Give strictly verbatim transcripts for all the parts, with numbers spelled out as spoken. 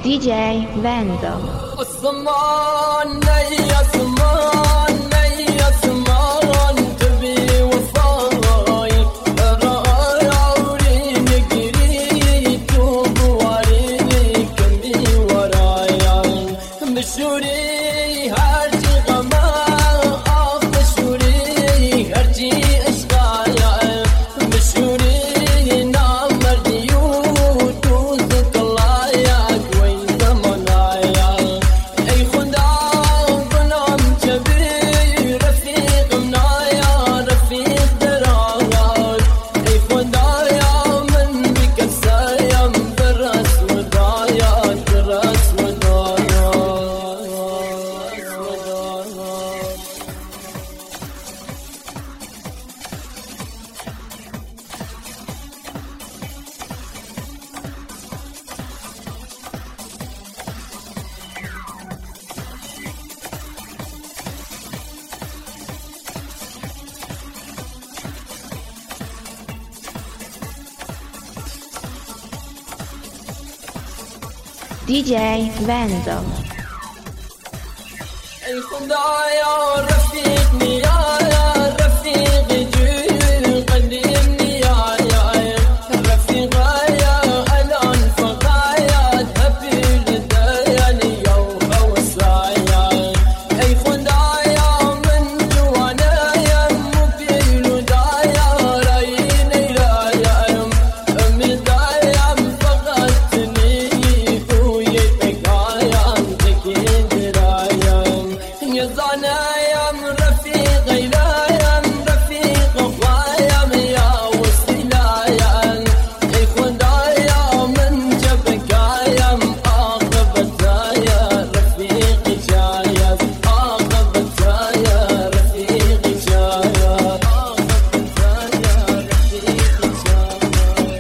دی جی Vandal. الصمان يا صمان يا صمان تبي وفاي راي عورين قري توب واريني كمي ورايا مشوري هرجي غما مشوري هرجي اشغايا مشوري نامر ديوت وذك الله يا كوين زمنايا اي خدا بنام جبري رفيق منايا رفيق دراغار اي خدا يا من بك السايم درس ودايا درس ودايا دی جی Vandal. اي خدايا رفيقني يا رفيق جيل قديمني يا يا رفيقا يا الان فقايا تهبي لدياني يوم وسايا اي خدايا من جوانا يا مبيل دايا رايني لا يا امي دايا فقدتني ويتقايا تكيد رايا يا زانا يا رفيق لا يا رفيق اخويا يا وسيلا يا اي خدايا من جبك يا مؤاخذة يا رفيق جايا مؤاخذة يا رفيق جايا مؤاخذة يا رفيق جايا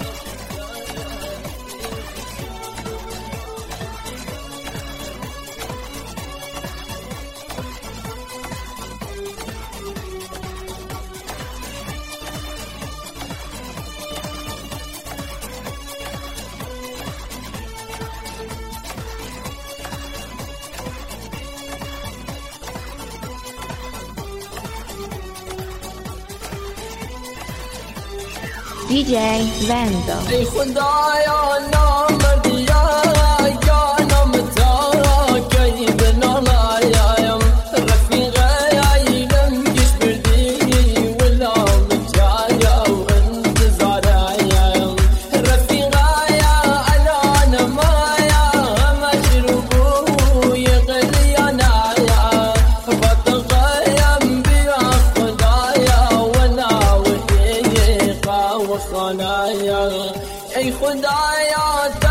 دی جی Vandal. اي خدايا نامر ديا يا نمتا كيد نالايا رفيقا يا يلم بردي ولا مجايا وانت زارايا رفيقا يا انا نمايا مشروبو يغلي انايا بتقيم بيا خدايا وانا وحيقا وخنايا اي خدايا